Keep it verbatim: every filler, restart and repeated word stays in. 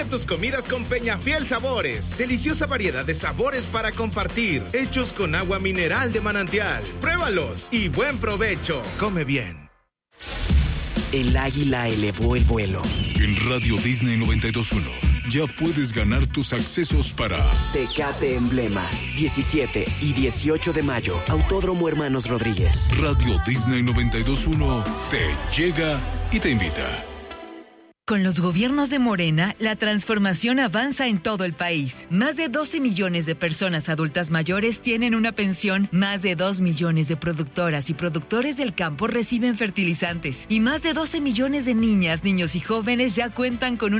Tus comidas con Peñafiel Sabores. Deliciosa variedad de sabores para compartir. Hechos con agua mineral de manantial. Pruébalos y buen provecho. Come bien. El águila elevó el vuelo. En Radio Disney noventa y dos punto uno ya puedes ganar tus accesos para Tecate Emblema, diecisiete y dieciocho de mayo, Autódromo Hermanos Rodríguez. Radio Disney noventa y dos punto uno te llega y te invita. Con los gobiernos de Morena, la transformación avanza en todo el país. Más de doce millones de personas adultas mayores tienen una pensión, más de dos millones de productoras y productores del campo reciben fertilizantes y más de doce millones de niñas, niños y jóvenes ya cuentan con una